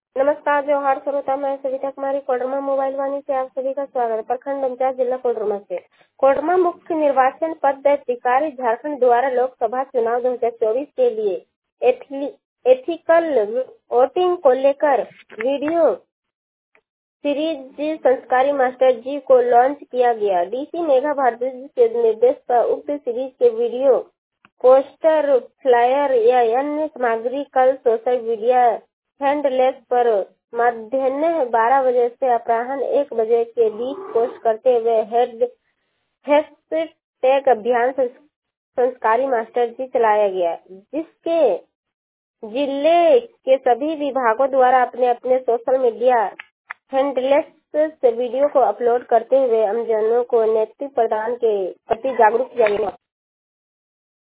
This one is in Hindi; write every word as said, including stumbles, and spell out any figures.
नमस्कार जोहार श्रोता, मैं सविता कुमारी कोडरमा मोबाइल वाणी से आप सभी का स्वागत है। प्रखंड पंचायत जिला कोडरमा से कोडरमा मुख्य निर्वाचन पदाधिकारी झारखंड द्वारा लोकसभा चुनाव दो हज़ार चौबीस के लिए एथली, एथिकल वोटिंग को लेकर वीडियो सीरीज संस्कारी मास्टर जी को लॉन्च किया गया। डीसी मेघा भारद्वाज के निर्देश पर उक्त सीरीज के वीडियो, पोस्टर, फ्लायर या अन्य सामग्री कल सोशल मीडिया हैंडल्स पर मध्याह्न बारह बजे से अपराह्न एक बजे के बीच पोस्ट करते हुए हेड हैशटैग अभियान संस्कारी मास्टर जी चलाया गया, जिसके जिले के सभी विभागों द्वारा अपने अपने सोशल मीडिया हैंडल्स से वीडियो को अपलोड करते हुए आमजनों को नेतृत्व प्रदान के प्रति जागरूक किया गया।